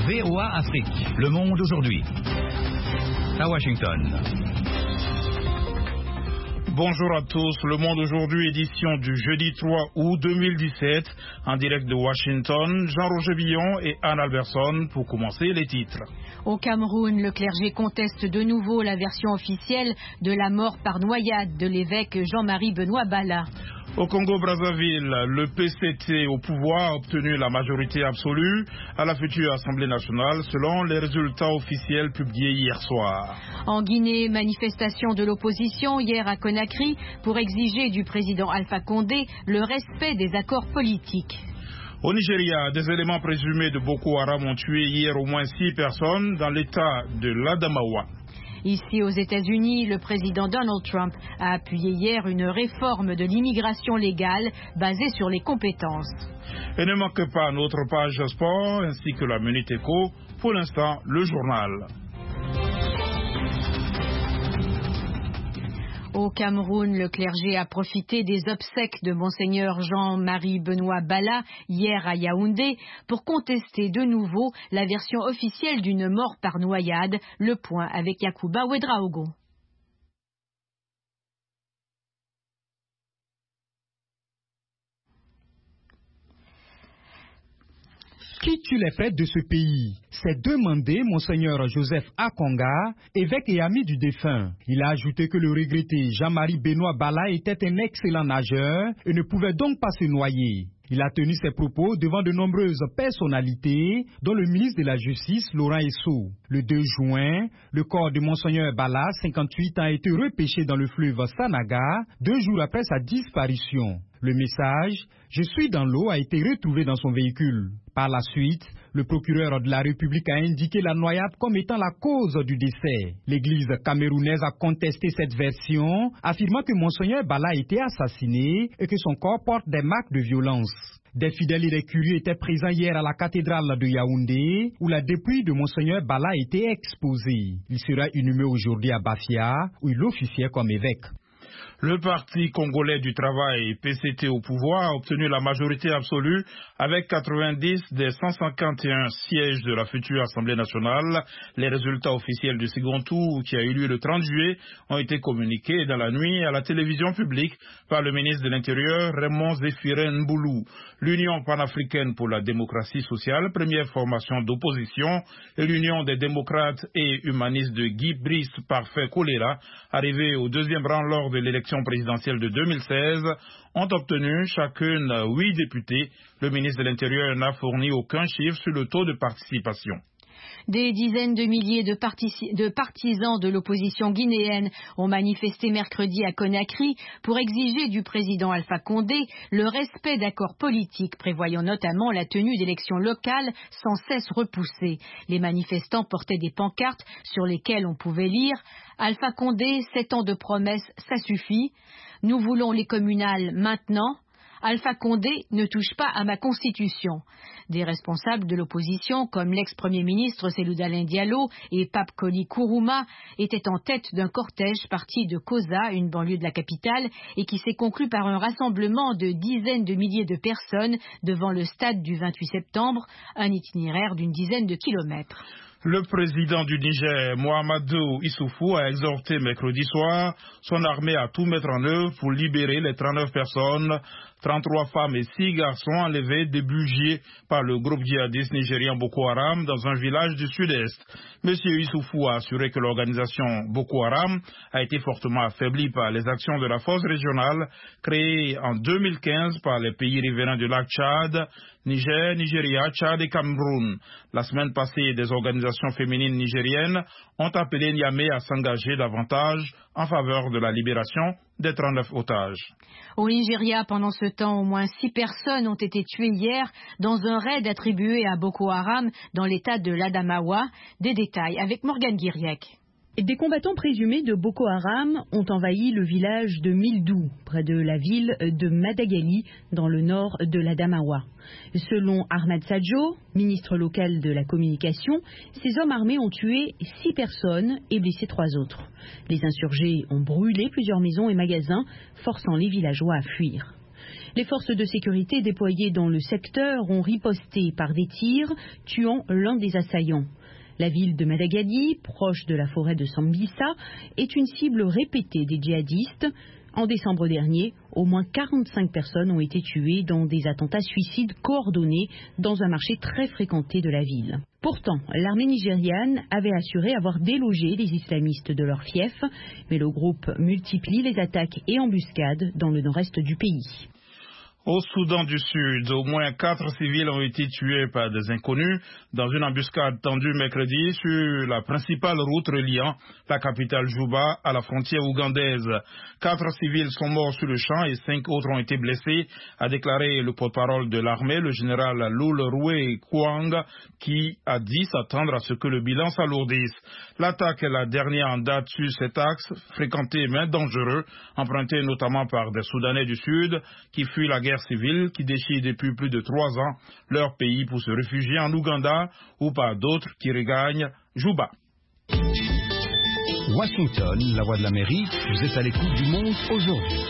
VOA Afrique. Le monde aujourd'hui. À Washington. Bonjour à tous, Le Monde aujourd'hui, édition du jeudi 3 août 2017, en direct de Washington, Jean-Roger Billon et Anne Alberson pour commencer les titres. Au Cameroun, le clergé conteste de nouveau la version officielle de la mort par noyade de l'évêque Jean-Marie Benoît Bala. Au Congo-Brazzaville, le PCT au pouvoir a obtenu la majorité absolue à la future Assemblée nationale selon les résultats officiels publiés hier soir. En Guinée, manifestation de l'opposition hier à Conakry pour exiger du président Alpha Condé le respect des accords politiques. Au Nigeria, des éléments présumés de Boko Haram ont tué hier au moins 6 personnes dans l'état de l'Adamawa. Ici aux États-Unis, le président Donald Trump a appuyé hier une réforme de l'immigration légale basée sur les compétences. Et ne manquez pas notre page sport ainsi que la Minute Éco. Pour l'instant, le journal. Au Cameroun, le clergé a profité des obsèques de Monseigneur Jean-Marie Benoît Bala hier à Yaoundé pour contester de nouveau la version officielle d'une mort par noyade. Le point avec Yacouba Ouedraogo. Qui tue les prêtres de ce pays? C'est demandé Monseigneur Joseph Akonga, évêque et ami du défunt. Il a ajouté que le regretté Jean-Marie Benoît Bala était un excellent nageur et ne pouvait donc pas se noyer. Il a tenu ses propos devant de nombreuses personnalités, dont le ministre de la Justice, Laurent Esso. Le 2 juin, le corps de Monseigneur Bala, 58 ans, a été repêché dans le fleuve Sanaga, 2 jours après sa disparition. Le message « Je suis dans l'eau » a été retrouvé dans son véhicule. Par la suite, le procureur de la République a indiqué la noyade comme étant la cause du décès. L'église camerounaise a contesté cette version, affirmant que Monseigneur Bala a été assassiné et que son corps porte des marques de violence. Des fidèles et des curieux étaient présents hier à la cathédrale de Yaoundé, où la dépouille de Monseigneur Bala a été exposée. Il sera inhumé aujourd'hui à Bafia, où il officiait comme évêque. Le Parti congolais du travail, PCT au pouvoir, a obtenu la majorité absolue avec 90 des 151 sièges de la future Assemblée nationale. Les résultats officiels du second tour, qui a eu lieu le 30 juillet, ont été communiqués dans la nuit à la télévision publique par le ministre de l'Intérieur, Raymond Zéphirin Mboulou. L'Union panafricaine pour la démocratie sociale, première formation d'opposition, et l'Union des démocrates et humanistes de Guy Brice Parfait Choléra, arrivés au deuxième rang lors de l'élection présidentielle de 2016, ont obtenu chacune 8 députés. Le ministre de l'Intérieur n'a fourni aucun chiffre sur le taux de participation. Des dizaines de milliers de partisans de l'opposition guinéenne ont manifesté mercredi à Conakry pour exiger du président Alpha Condé le respect d'accords politiques prévoyant notamment la tenue d'élections locales sans cesse repoussées. Les manifestants portaient des pancartes sur lesquelles on pouvait lire « Alpha Condé, 7 ans de promesses, ça suffit. Nous voulons les communales maintenant. Alpha Condé ne touche pas à ma constitution ». Des responsables de l'opposition, comme l'ex-premier ministre Cellou Alain Diallo et Pape Koli Kourouma, étaient en tête d'un cortège parti de Koza, une banlieue de la capitale, et qui s'est conclu par un rassemblement de dizaines de milliers de personnes devant le stade du 28 septembre, un itinéraire d'une dizaine de kilomètres. Le président du Niger, Mohamedou Issoufou, a exhorté mercredi soir son armée à tout mettre en œuvre pour libérer les 39 personnes, 33 femmes et 6 garçons enlevés début juillet par le groupe djihadiste nigérien Boko Haram dans un village du sud-est. Monsieur Issoufou a assuré que l'organisation Boko Haram a été fortement affaiblie par les actions de la force régionale créée en 2015 par les pays riverains du lac Tchad, Niger, Nigeria, Tchad et Cameroun. La semaine passée, des organisations féminines nigériennes ont appelé Niamey à s'engager davantage en faveur de la libération des 39 otages. Au Nigeria, pendant ce temps, au moins 6 personnes ont été tuées hier dans un raid attribué à Boko Haram dans l'état de l'Adamawa. Des détails avec Morgane Guiriec. Des combattants présumés de Boko Haram ont envahi le village de Mildou, près de la ville de Madagali, dans le nord de l'Adamawa. Selon Ahmad Sadjo, ministre local de la communication, ces hommes armés ont tué 6 personnes et blessé 3 autres. Les insurgés ont brûlé plusieurs maisons et magasins, forçant les villageois à fuir. Les forces de sécurité déployées dans le secteur ont riposté par des tirs, tuant l'un des assaillants. La ville de Madagali, proche de la forêt de Sambisa, est une cible répétée des djihadistes. En décembre dernier, au moins 45 personnes ont été tuées dans des attentats suicides coordonnés dans un marché très fréquenté de la ville. Pourtant, l'armée nigériane avait assuré avoir délogé les islamistes de leur fief, mais le groupe multiplie les attaques et embuscades dans le nord-est du pays. Au Soudan du Sud, au moins 4 civils ont été tués par des inconnus dans une embuscade tendue mercredi sur la principale route reliant la capitale Juba à la frontière ougandaise. 4 civils sont morts sur le champ et 5 autres ont été blessés, a déclaré le porte-parole de l'armée, le général Lul Roué Kouang, qui a dit s'attendre à ce que le bilan s'alourdisse. L'attaque est la dernière en date sur cet axe, fréquenté mais dangereux, emprunté notamment par des Soudanais du Sud qui fuient la guerre civile qui déchire depuis plus de 3 ans leur pays pour se réfugier en Ouganda ou par d'autres qui regagnent Juba. Washington, la voix de l'Amérique, vous êtes à l'écoute du monde aujourd'hui.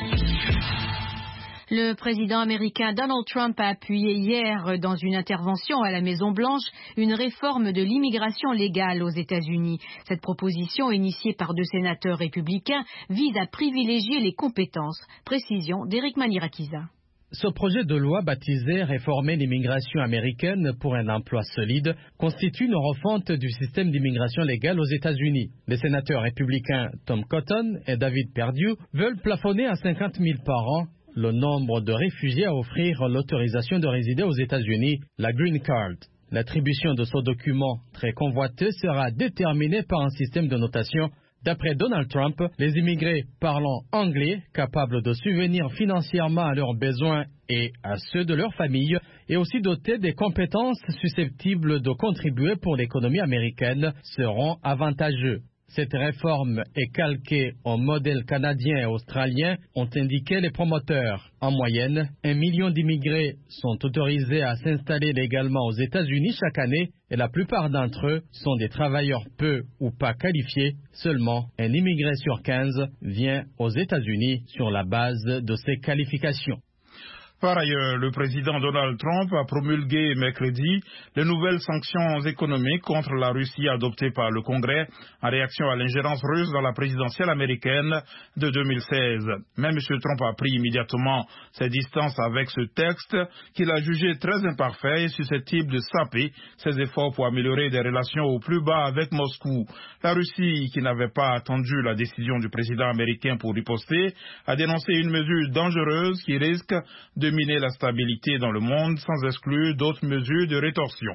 Le président américain Donald Trump a appuyé hier dans une intervention à la Maison-Blanche une réforme de l'immigration légale aux États-Unis. Cette proposition, initiée par 2 sénateurs républicains, vise à privilégier les compétences. Précision d'Éric Manirakiza. Ce projet de loi baptisé « Réformer l'immigration américaine pour un emploi solide » constitue une refonte du système d'immigration légale aux États-Unis. Les sénateurs républicains Tom Cotton et David Perdue veulent plafonner à 50 000 par an le nombre de réfugiés à offrir l'autorisation de résider aux États-Unis, la Green Card. L'attribution de ce document très convoité sera déterminée par un système de notation. D'après Donald Trump, les immigrés parlant anglais, capables de subvenir financièrement à leurs besoins et à ceux de leur famille, et aussi dotés des compétences susceptibles de contribuer pour l'économie américaine, seront avantageux. Cette réforme est calquée au modèle canadien et australien, ont indiqué les promoteurs. En moyenne, 1 million d'immigrés sont autorisés à s'installer légalement aux États-Unis chaque année et la plupart d'entre eux sont des travailleurs peu ou pas qualifiés. Seulement, un immigré sur 15 vient aux États-Unis sur la base de ses qualifications. Par ailleurs, le président Donald Trump a promulgué mercredi les nouvelles sanctions économiques contre la Russie adoptées par le Congrès en réaction à l'ingérence russe dans la présidentielle américaine de 2016. Mais M. Trump a pris immédiatement ses distances avec ce texte qu'il a jugé très imparfait et susceptible de saper ses efforts pour améliorer des relations au plus bas avec Moscou. La Russie, qui n'avait pas attendu la décision du président américain pour riposter, a dénoncé une mesure dangereuse qui risque de miner la stabilité dans le monde sans exclure d'autres mesures de rétorsion.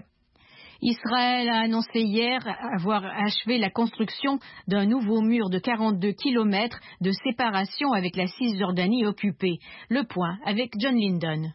Israël a annoncé hier avoir achevé la construction d'un nouveau mur de 42 km de séparation avec la Cisjordanie occupée. Le point avec John Linden.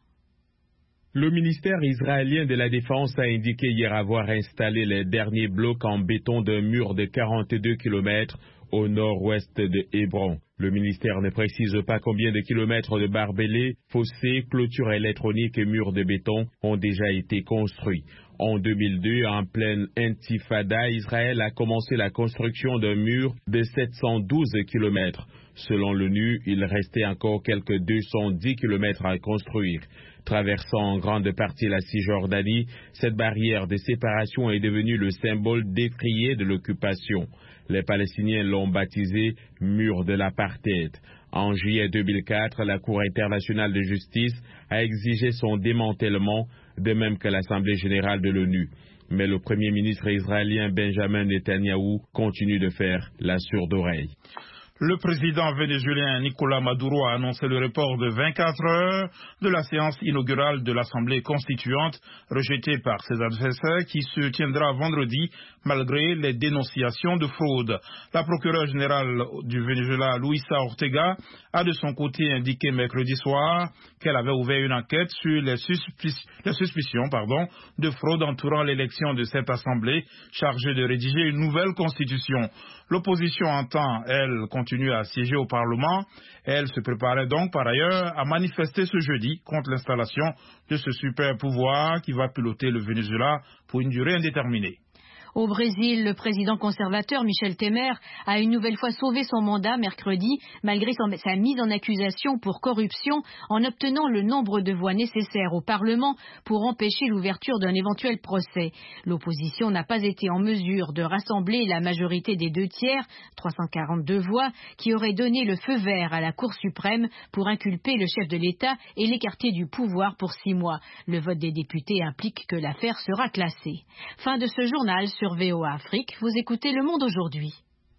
Le ministère israélien de la Défense a indiqué hier avoir installé les derniers blocs en béton d'un mur de 42 km au nord-ouest de Hébron. Le ministère ne précise pas combien de kilomètres de barbelés, fossés, clôtures électroniques et murs de béton ont déjà été construits. En 2002, en pleine intifada, Israël a commencé la construction d'un mur de 712 km. Selon l'ONU, il restait encore quelques 210 km à construire. Traversant en grande partie la Cisjordanie, cette barrière de séparation est devenue le symbole décrié de l'occupation. Les Palestiniens l'ont baptisé « mur de l'apartheid ». En juillet 2004, la Cour internationale de justice a exigé son démantèlement, de même que l'Assemblée générale de l'ONU. Mais le Premier ministre israélien Benjamin Netanyahou continue de faire la sourde oreille. Le président vénézuélien Nicolás Maduro a annoncé le report de 24 heures de la séance inaugurale de l'Assemblée constituante, rejetée par ses adversaires, qui se tiendra vendredi malgré les dénonciations de fraude. La procureure générale du Venezuela, Luisa Ortega, a de son côté indiqué mercredi soir qu'elle avait ouvert une enquête sur les suspicions de fraude entourant l'élection de cette Assemblée, chargée de rédiger une nouvelle constitution. L'opposition entend, elle, continuer à siéger au Parlement. Elle se préparait donc par ailleurs à manifester ce jeudi contre l'installation de ce super pouvoir qui va piloter le Venezuela pour une durée indéterminée. Au Brésil, le président conservateur Michel Temer a une nouvelle fois sauvé son mandat mercredi malgré sa mise en accusation pour corruption en obtenant le nombre de voix nécessaires au Parlement pour empêcher l'ouverture d'un éventuel procès. L'opposition n'a pas été en mesure de rassembler la majorité des 2/3, 342 voix, qui auraient donné le feu vert à la Cour suprême pour inculper le chef de l'État et l'écarter du pouvoir pour 6 mois. Le vote des députés implique que l'affaire sera classée. Fin de ce journal sur VOA Afrique. Vous écoutez Le Monde aujourd'hui.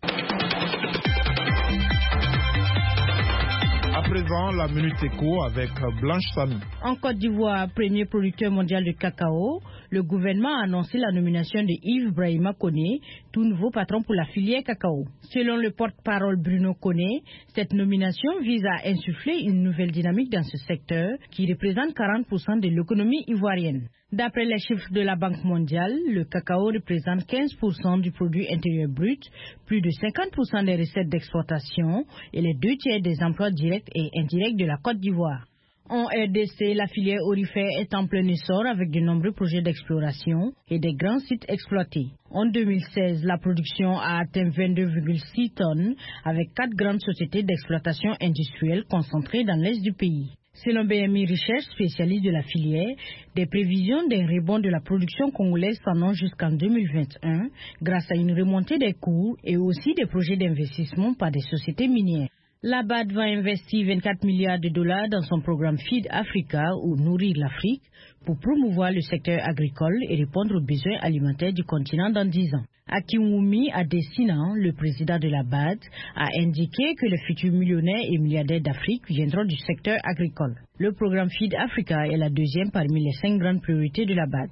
À présent, la Minute Éco avec Blanche Samy. En Côte d'Ivoire, premier producteur mondial de cacao, le gouvernement a annoncé la nomination de Yves Brahima Koné, tout nouveau patron pour la filière cacao. Selon le porte-parole Bruno Koné, cette nomination vise à insuffler une nouvelle dynamique dans ce secteur qui représente 40% de l'économie ivoirienne. D'après les chiffres de la Banque mondiale, le cacao représente 15% du produit intérieur brut, plus de 50% des recettes d'exploitation et les 2/3 des emplois directs et indirects de la Côte d'Ivoire. En RDC, la filière aurifère est en plein essor avec de nombreux projets d'exploration et des grands sites exploités. En 2016, la production a atteint 22,6 tonnes avec 4 grandes sociétés d'exploitation industrielle concentrées dans l'est du pays. Selon BMI Recherche, spécialiste de la filière, des prévisions d'un rebond de la production congolaise s'annoncent jusqu'en 2021 grâce à une remontée des coûts et aussi des projets d'investissement par des sociétés minières. La BAD va investir 24 milliards de dollars dans son programme Feed Africa ou Nourrir l'Afrique pour promouvoir le secteur agricole et répondre aux besoins alimentaires du continent dans 10 ans. Akinwumi Adesina, le président de la BAD, a indiqué que les futurs millionnaires et milliardaires d'Afrique viendront du secteur agricole. Le programme Feed Africa est la deuxième parmi les 5 grandes priorités de la BAD.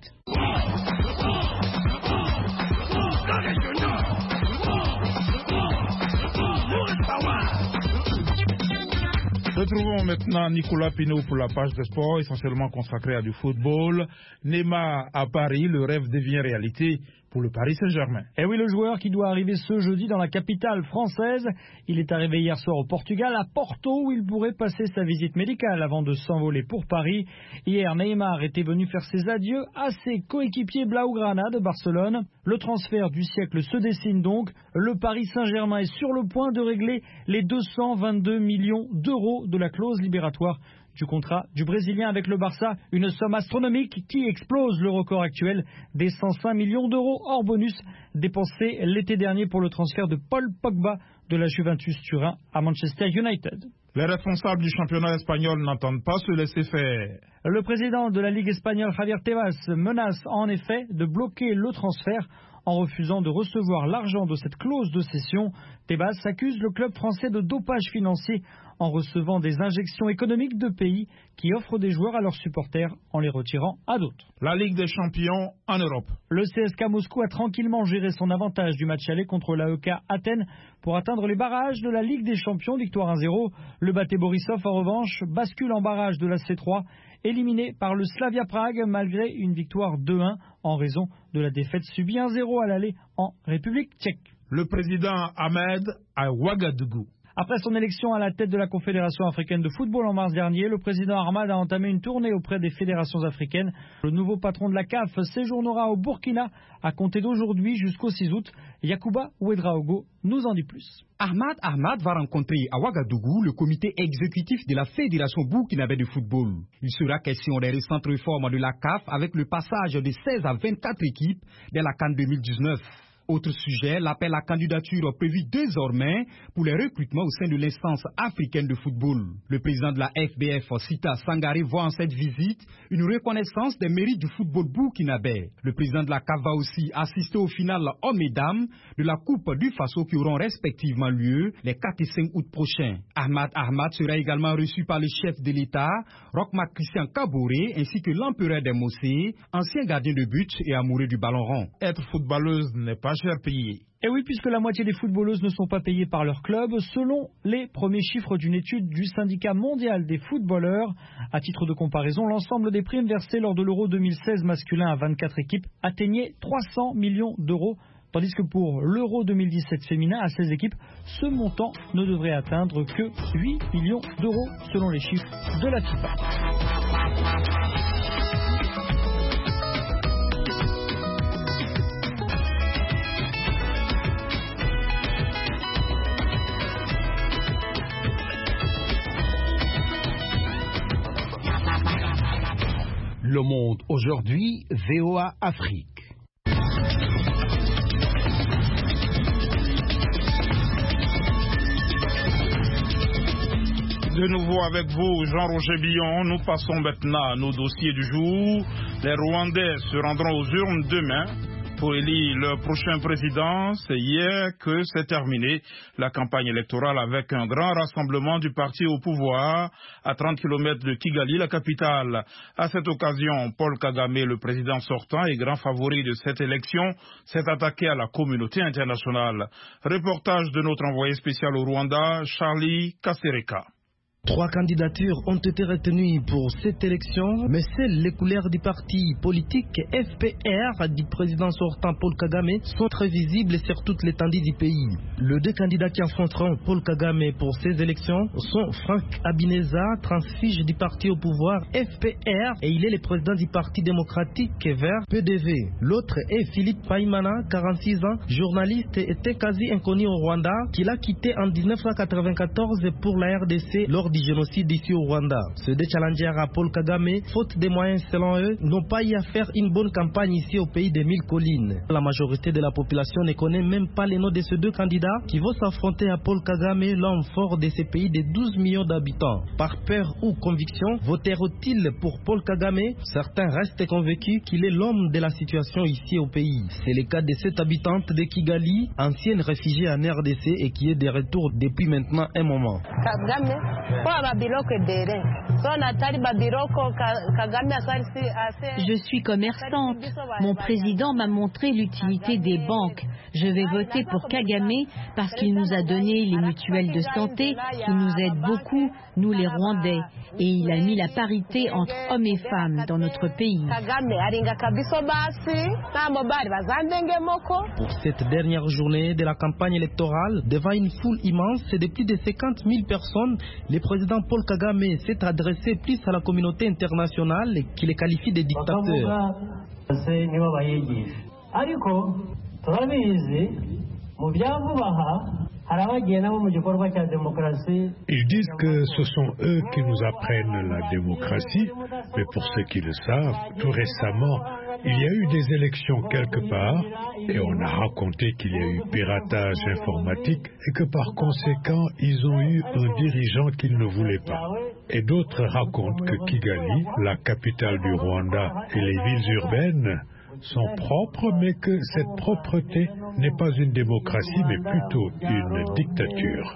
Retrouvons maintenant Nicolas Pinault pour la page de sport, essentiellement consacrée à du football. Neymar à Paris, le rêve devient réalité pour le Paris Saint-Germain. Et oui, le joueur qui doit arriver ce jeudi dans la capitale française. Il est arrivé hier soir au Portugal, à Porto, où il pourrait passer sa visite médicale avant de s'envoler pour Paris. Hier, Neymar était venu faire ses adieux à ses coéquipiers Blaugrana de Barcelone. Le transfert du siècle se dessine donc. Le Paris Saint-Germain est sur le point de régler les 222 millions d'euros de la clause libératoire du contrat du Brésilien avec le Barça, une somme astronomique qui explose le record actuel des 105 millions d'euros hors bonus dépensés l'été dernier pour le transfert de Paul Pogba de la Juventus Turin à Manchester United. Les responsables du championnat espagnol n'entendent pas se laisser faire. Le président de la Ligue espagnole, Javier Tebas, menace en effet de bloquer le transfert en refusant de recevoir l'argent de cette clause de cession. Tebas accuse le club français de dopage financier en recevant des injections économiques de pays qui offrent des joueurs à leurs supporters en les retirant à d'autres. La Ligue des champions en Europe. Le CSKA Moscou a tranquillement géré son avantage du match aller contre l'AEK Athènes pour atteindre les barrages de la Ligue des champions, victoire 1-0. Le Bate Borisov, en revanche, bascule en barrage de la C3, éliminé par le Slavia Prague malgré une victoire 2-1 en raison de la défaite subie 1-0 à l'aller en République tchèque. Le président Ahmed à Ouagadougou. Après son élection à la tête de la Confédération africaine de football en mars dernier, le président Ahmad a entamé une tournée auprès des fédérations africaines. Le nouveau patron de la CAF séjournera au Burkina à compter d'aujourd'hui jusqu'au 6 août. Yacouba Ouedraogo nous en dit plus. Ahmad va rencontrer à Ouagadougou le comité exécutif de la Fédération burkinabé de football. Il sera question des récentes réformes de la CAF avec le passage de 16 à 24 équipes dès la CAN 2019. Autre sujet, l'appel à candidature prévu désormais pour les recrutements au sein de l'instance africaine de football. Le président de la FBF, Sita Sangaré, voit en cette visite une reconnaissance des mérites du football burkinabé. Le président de la CAF va aussi assister au final hommes et dames de la Coupe du Faso qui auront respectivement lieu les 4 et 5 août prochains. Ahmad sera également reçu par le chef de l'État, Rochmark Christian Kaboré, ainsi que l'empereur des Mossé, ancien gardien de but et amoureux du ballon rond. Être footballeuse n'est pas cher payé. Et oui, puisque la moitié des footballeuses ne sont pas payées par leur club, selon les premiers chiffres d'une étude du syndicat mondial des footballeurs. À titre de comparaison, l'ensemble des primes versées lors de l'Euro 2016 masculin à 24 équipes atteignait 300 millions d'euros, tandis que pour l'Euro 2017 féminin à 16 équipes, ce montant ne devrait atteindre que 8 millions d'euros selon les chiffres de la FIFA. Le Monde aujourd'hui, VOA Afrique. De nouveau avec vous, Jean-Roger Billon. Nous passons maintenant à nos dossiers du jour. Les Rwandais se rendront aux urnes demain pour élire leur prochain président. C'est hier que s'est terminée la campagne électorale avec un grand rassemblement du parti au pouvoir à 30 km de Kigali, la capitale. À cette occasion, Paul Kagame, le président sortant et grand favori de cette élection, s'est attaqué à la communauté internationale. Reportage de notre envoyé spécial au Rwanda, Charlie Kasereka. 3 candidatures ont été retenues pour cette élection, mais seules les couleurs du parti politique FPR du président sortant Paul Kagame sont très visibles sur toute l'étendue du pays. Les 2 candidats qui affronteront Paul Kagame pour ces élections sont Frank Habineza, transfuge du parti au pouvoir FPR, et il est le président du parti démocratique vert PDV. L'autre est Philippe Paimana, 46 ans, journaliste et était quasi inconnu au Rwanda, qu'il a quitté en 1994 pour la RDC lors du génocide ici au Rwanda. Ces 2 challengers à Paul Kagame, faute de moyens selon eux, n'ont pas eu à faire une bonne campagne ici au pays des 1000 collines. La majorité de la population ne connaît même pas les noms de ces 2 candidats qui vont s'affronter à Paul Kagame, l'homme fort de ces pays de 12 millions d'habitants. Par peur ou conviction, voteront-ils pour Paul Kagame? Certains restent convaincus qu'il est l'homme de la situation ici au pays. C'est le cas de cette habitante de Kigali, ancienne réfugiée en RDC et qui est de retour depuis maintenant un moment. Je suis commerçante. Mon président m'a montré l'utilité des banques. Je vais voter pour Kagame parce qu'il nous a donné les mutuelles de santé qui nous aident beaucoup, nous les Rwandais. Et il a mis la parité entre hommes et femmes dans notre pays. Pour cette dernière journée de la campagne électorale, devant une foule immense de plus de 50 000 personnes, le président Paul Kagame s'est adressé plus à la communauté internationale qui les qualifie de dictateurs. Ils disent que ce sont eux qui nous apprennent la démocratie, mais pour ceux qui le savent, tout récemment, il y a eu des élections quelque part et on a raconté qu'il y a eu piratage informatique et que par conséquent, ils ont eu un dirigeant qu'ils ne voulaient pas. Et d'autres racontent que Kigali, la capitale du Rwanda, et les villes urbaines sont propres, mais que cette propreté n'est pas une démocratie, mais plutôt une dictature.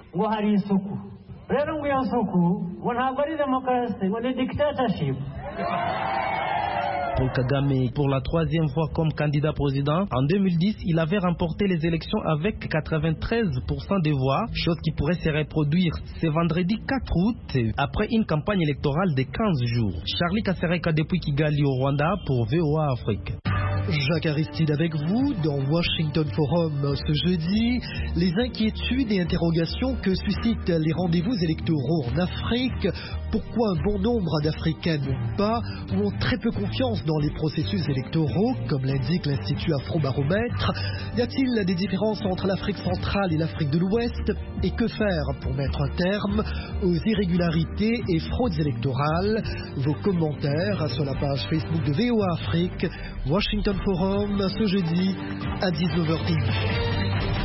Paul Kagame, pour la 3e fois comme candidat président, en 2010, il avait remporté les élections avec 93% des voix, chose qui pourrait se reproduire ce vendredi 4 août, après une campagne électorale de 15 jours. Charlie Kasereka depuis Kigali au Rwanda pour VOA Afrique. Jacques Aristide avec vous dans Washington Forum ce jeudi. Les inquiétudes et interrogations que suscitent les rendez-vous électoraux en Afrique. Pourquoi un bon nombre d'Africains n'ont pas ou ont très peu confiance dans les processus électoraux, comme l'indique l'Institut Afrobaromètre? Y a-t-il des différences entre l'Afrique centrale et l'Afrique de l'Ouest? Et que faire pour mettre un terme aux irrégularités et fraudes électorales? Vos commentaires sur la page Facebook de VOA Afrique. Washington Forum ce jeudi à 19h10.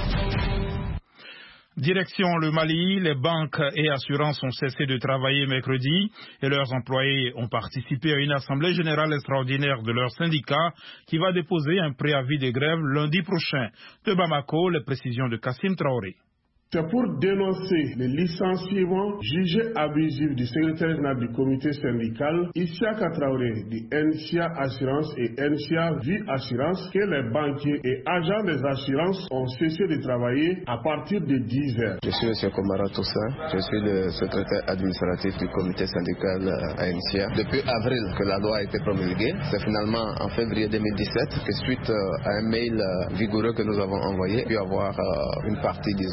Direction le Mali, les banques et assurances ont cessé de travailler mercredi et leurs employés ont participé à une assemblée générale extraordinaire de leur syndicat qui va déposer un préavis de grève lundi prochain. De Bamako, les précisions de Kassim Traoré. C'est pour dénoncer les licenciements jugés abusifs du secrétaire général du comité syndical, Isiaka Traoré, du NCA Assurance et NCA Vie Assurance, que les banquiers et agents des assurances ont cessé de travailler à partir de 10 heures. Je suis M. Komara Toussaint, je suis le secrétaire administratif du comité syndical à NCA. Depuis avril que la loi a été promulguée, c'est finalement en février 2017 que suite à un mail vigoureux que nous avons envoyé, pu avoir une partie, disons, de nos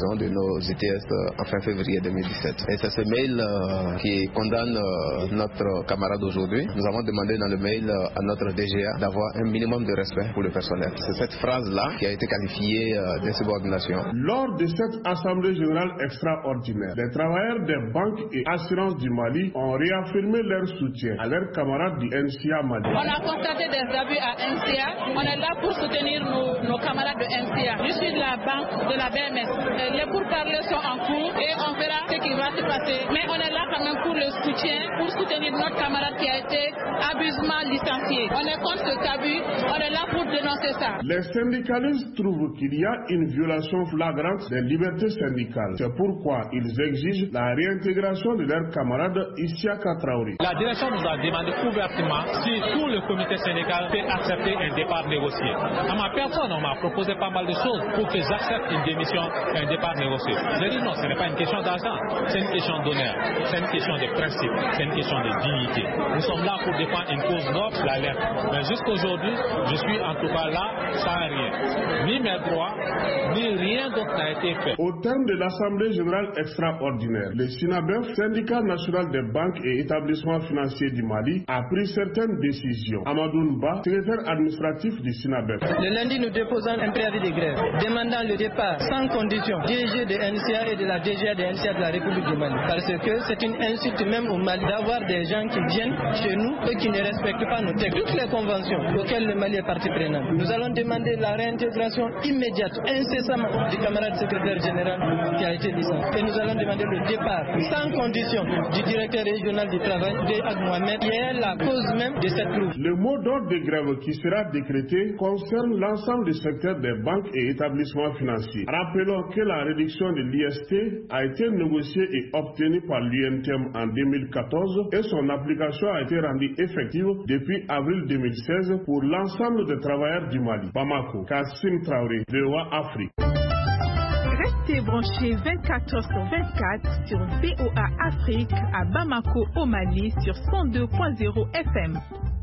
aux ITS en fin février 2017. Et c'est ce mail qui condamne notre camarade aujourd'hui. Nous avons demandé dans le mail à notre DGA d'avoir un minimum de respect pour le personnel. C'est cette phrase-là qui a été qualifiée d'insubordination. Lors de cette assemblée générale extraordinaire, les travailleurs des banques et assurances du Mali ont réaffirmé leur soutien à leurs camarades du NCA Mali. On a constaté des abus à NCA. On est là pour soutenir nos camarades de NCA. Je suis de la banque de la BMS. Les pourparlers sont en cours et on verra ce qui va se passer. Mais on est là quand même pour le soutien, pour soutenir notre camarade qui a été abusivement licencié. On est contre ce abus. On est là pour dénoncer ça. Les syndicalistes trouvent qu'il y a une violation flagrante des libertés syndicales. C'est pourquoi ils exigent la réintégration de leurs camarades Isiaka Traoré. La direction nous a demandé ouvertement si tout le comité syndical peut accepter un départ négocié. À ma personne, on m'a proposé pas mal de choses pour que j'accepte une démission et un départ négocié. J'ai dit non, ce n'est pas une question d'argent, c'est une question d'honneur, c'est une question de principe, c'est une question de dignité. Nous sommes là pour défendre une cause noble, la lettre. Mais jusqu'aujourd'hui, je suis en tout cas là sans rien. Ni mes droits, ni rien d'autre n'a été fait. Au terme de l'Assemblée générale extraordinaire, le SINABEF, syndicat national des banques et établissements financiers du Mali, a pris certaines décisions. Amadou Nba, secrétaire administratif du SINABEF. Le lundi, nous déposons un préavis de grève demandant le départ sans condition du DG de NCA et de la DGA de NCA de la République du Mali. Parce que c'est une insulte même au Mali d'avoir des gens qui viennent chez nous et qui ne respectent pas nos textes. Toutes les conventions auxquelles le Mali est partie prenante. Nous allons demander la réintégration immédiate, incessamment, du camarade secrétaire général qui a été licencié. Et nous allons demander le départ sans condition du directeur régional du travail, de Ag Mohamed, qui est la cause même de cette loupe. Le mot d'ordre de grève qui sera décrété concerne l'ensemble du secteur des banques et établissements financiers. Rappelons que la réduction de l'IST a été négociée et obtenue par l'UNTM en 2014 et son application a été rendue effective depuis avril 2016 pour l'ensemble des travailleurs du Mali. Bamako, Kassim Traoré, VOA Afrique. Restez branchés 24h/24 sur VOA Afrique à Bamako au Mali sur 102.0 FM.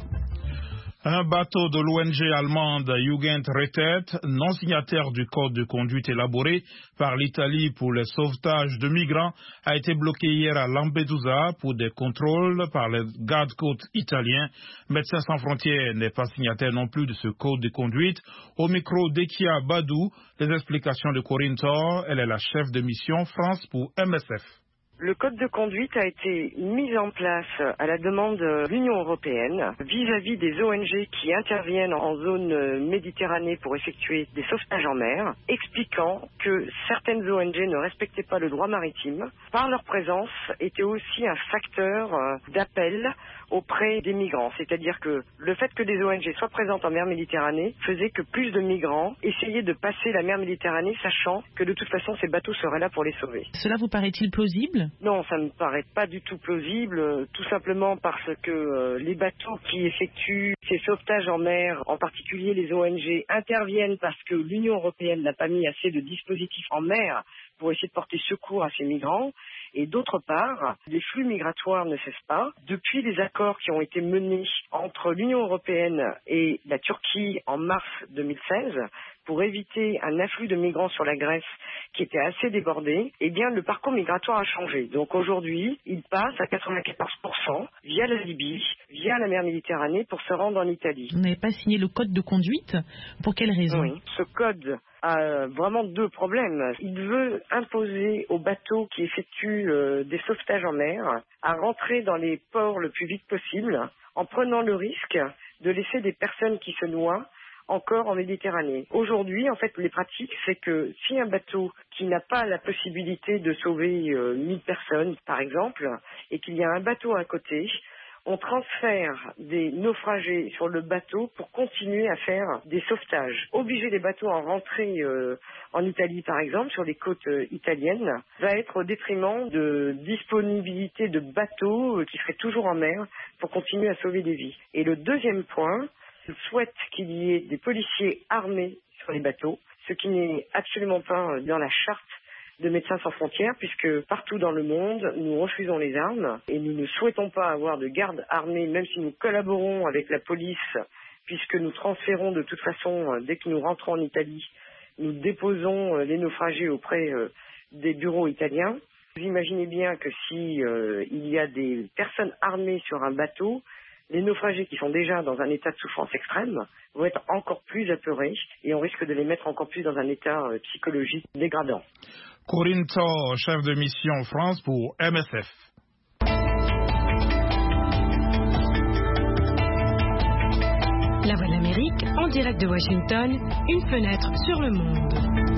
Un bateau de l'ONG allemande Jugendrettet, non signataire du code de conduite élaboré par l'Italie pour le sauvetage de migrants, a été bloqué hier à Lampedusa pour des contrôles par les gardes-côtes italiens. Médecins sans frontières n'est pas signataire non plus de ce code de conduite. Au micro d'Ekia Badou, les explications de Corinne Thor, elle est la chef de mission France pour MSF. Le code de conduite a été mis en place à la demande de l'Union européenne vis-à-vis des ONG qui interviennent en zone Méditerranée pour effectuer des sauvetages en mer, expliquant que certaines ONG ne respectaient pas le droit maritime. Par leur présence, était aussi un facteur d'appel auprès des migrants. C'est-à-dire que le fait que des ONG soient présentes en mer Méditerranée faisait que plus de migrants essayaient de passer la mer Méditerranée, sachant que de toute façon ces bateaux seraient là pour les sauver. Cela vous paraît-il plausible ? Non, ça ne me paraît pas du tout plausible, tout simplement parce que les bateaux qui effectuent ces sauvetages en mer, en particulier les ONG, interviennent parce que l'Union européenne n'a pas mis assez de dispositifs en mer pour essayer de porter secours à ces migrants. Et d'autre part, les flux migratoires ne cessent pas. Depuis les accords qui ont été menés entre l'Union européenne et la Turquie en mars 2016, pour éviter un afflux de migrants sur la Grèce qui était assez débordé, eh bien le parcours migratoire a changé. Donc aujourd'hui, il passe à 94% via la Libye, via la mer Méditerranée pour se rendre en Italie. Vous n'avez pas signé le code de conduite ? Pour quelle raison ? Oui, ce code a vraiment deux problèmes. Il veut imposer aux bateaux qui effectuent des sauvetages en mer à rentrer dans les ports le plus vite possible en prenant le risque de laisser des personnes qui se noient encore en Méditerranée. Aujourd'hui, en fait, les pratiques, c'est que si un bateau qui n'a pas la possibilité de sauver 1000 personnes, par exemple, et qu'il y a un bateau à côté, on transfère des naufragés sur le bateau pour continuer à faire des sauvetages. Obliger les bateaux à rentrer en Italie, par exemple, sur les côtes italiennes, va être au détriment de disponibilité de bateaux qui seraient toujours en mer pour continuer à sauver des vies. Et le deuxième point, je souhaite qu'il y ait des policiers armés sur les bateaux, ce qui n'est absolument pas dans la charte de Médecins sans frontières, puisque partout dans le monde, nous refusons les armes et nous ne souhaitons pas avoir de gardes armés, même si nous collaborons avec la police, puisque nous transférons de toute façon, dès que nous rentrons en Italie, nous déposons les naufragés auprès des bureaux italiens. Vous imaginez bien que si il y a des personnes armées sur un bateau, les naufragés qui sont déjà dans un état de souffrance extrême vont être encore plus apeurés et on risque de les mettre encore plus dans un état psychologique dégradant. Corinne Thor, chef de mission France pour MSF. La Voix de l'Amérique, en direct de Washington, une fenêtre sur le monde.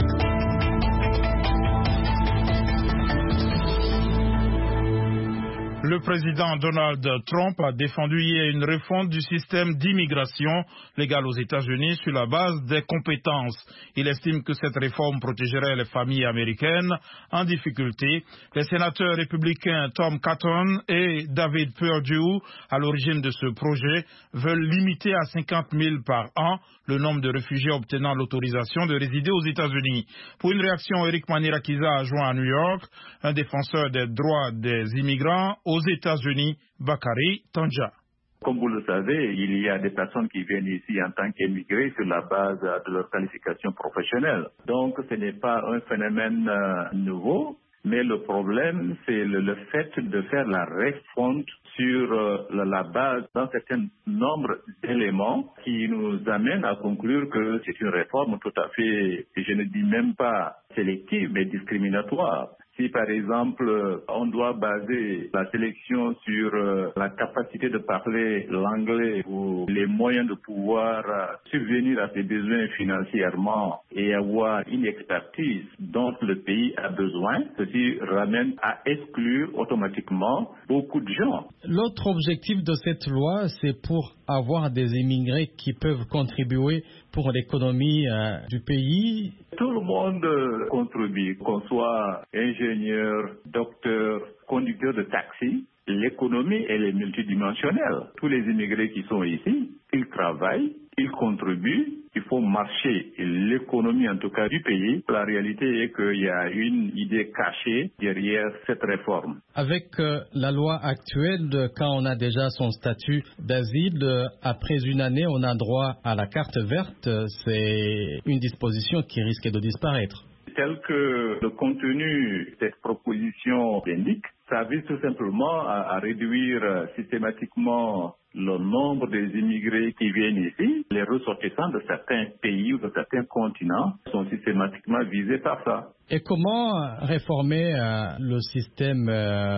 Le président Donald Trump a défendu hier une refonte du système d'immigration légale aux États-Unis sur la base des compétences. Il estime que cette réforme protégerait les familles américaines en difficulté. Les sénateurs républicains Tom Cotton et David Perdue, à l'origine de ce projet, veulent limiter à 50 000 par an le nombre de réfugiés obtenant l'autorisation de résider aux États-Unis. Pour une réaction, Eric Manirakiza a joint à New York un défenseur des droits des immigrants aux États-Unis, Bakari Tanja. Comme vous le savez, il y a des personnes qui viennent ici en tant qu'émigrés sur la base de leur qualification professionnelle. Donc ce n'est pas un phénomène nouveau, mais le problème c'est le fait de faire la refonte sur la base d'un certain nombre d'éléments qui nous amènent à conclure que c'est une réforme tout à fait, je ne dis même pas sélective, mais discriminatoire. Si par exemple on doit baser la sélection sur la capacité de parler l'anglais ou les moyens de pouvoir subvenir à ses besoins financièrement et avoir une expertise dont le pays a besoin, ceci ramène à exclure automatiquement beaucoup de gens. L'autre objectif de cette loi, c'est pour avoir des immigrés qui peuvent contribuer pour l'économie du pays. Tout le monde contribue, qu'on soit ingénieur, docteur, conducteur de taxi. L'économie, elle est multidimensionnelle. Tous les immigrés qui sont ici, ils travaillent, ils contribuent, il faut marcher l'économie en tout cas du pays. La réalité est qu'il y a une idée cachée derrière cette réforme. Avec la loi actuelle, quand on a déjà son statut d'asile, après une année, on a droit à la carte verte. C'est une disposition qui risque de disparaître. Tel que le contenu de cette proposition l'indique, ça vise tout simplement à réduire systématiquement le nombre des immigrés qui viennent ici. Les ressortissants de certains pays ou de certains continents sont systématiquement visés par ça. Et comment réformer le système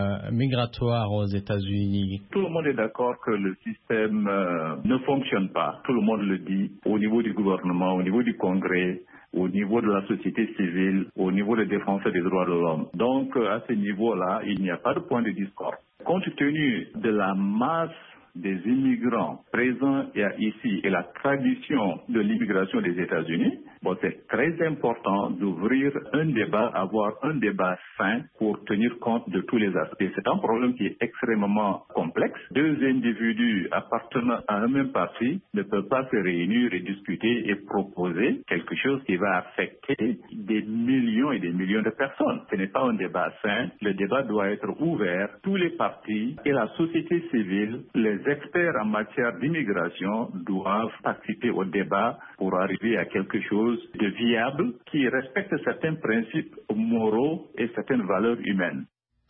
migratoire aux États-Unis? Tout le monde est d'accord que le système ne fonctionne pas. Tout le monde le dit au niveau du gouvernement, au niveau du Congrès, au niveau de la société civile, au niveau des défenseurs des droits de l'homme. Donc, à ce niveau-là, il n'y a pas de point de discorde. Compte tenu de la masse des immigrants présents ici et la tradition de l'immigration des États-Unis, c'est très important d'ouvrir un débat, avoir un débat sain pour tenir compte de tous les aspects. C'est un problème qui est extrêmement complexe. Deux individus appartenant à un même parti ne peuvent pas se réunir et discuter et proposer quelque chose qui va affecter des millions et des millions de personnes. Ce n'est pas un débat sain. Le débat doit être ouvert. Tous les partis et la société civile, les experts en matière d'immigration doivent participer au débat pour arriver à quelque chose de viable qui respecte certains principes moraux et certaines valeurs humaines.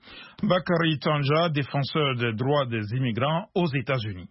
Bakari Tanja, défenseur des droits des immigrants aux États-Unis.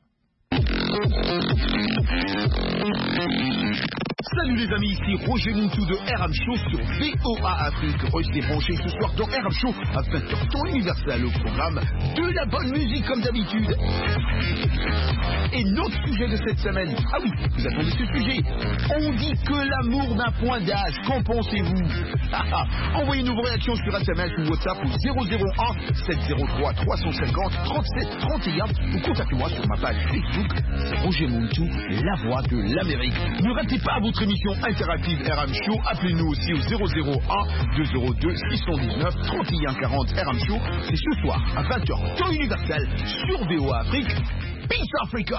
Salut les amis, ici Roger Moutou de RM Show sur VOA Afrique. Restez branchés ce soir dans RM Show à 20h temps universel, au programme de la bonne musique comme d'habitude. Et notre sujet de cette semaine, ah oui, vous attendez ce sujet. On dit que l'amour n'a point d'âge, qu'en pensez-vous? Envoyez-nous vos réactions sur SMS ou WhatsApp au 001 703 350 37 31 ou contactez-moi sur ma page Facebook, c'est Roger Moutou, la voix de l'Amérique. Ne ratez pas votre émission interactive RM Show, appelez-nous aussi au 001 202 619 31 40 RM Show. C'est ce soir à 20h temps universel sur VOA Afrique. Peace Africa.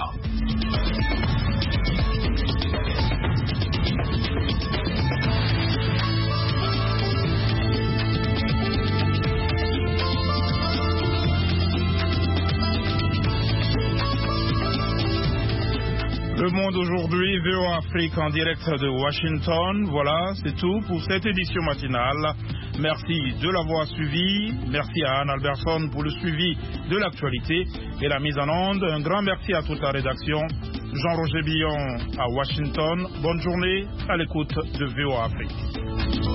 Le monde monde aujourd'hui, VOA Afrique en direct de Washington. Voilà, c'est tout pour cette édition matinale. Merci de l'avoir suivi. Merci à Anne Alberson pour le suivi de l'actualité et la mise en onde. Un grand merci à toute la rédaction. Jean-Roger Billon à Washington. Bonne journée à l'écoute de VOA Afrique.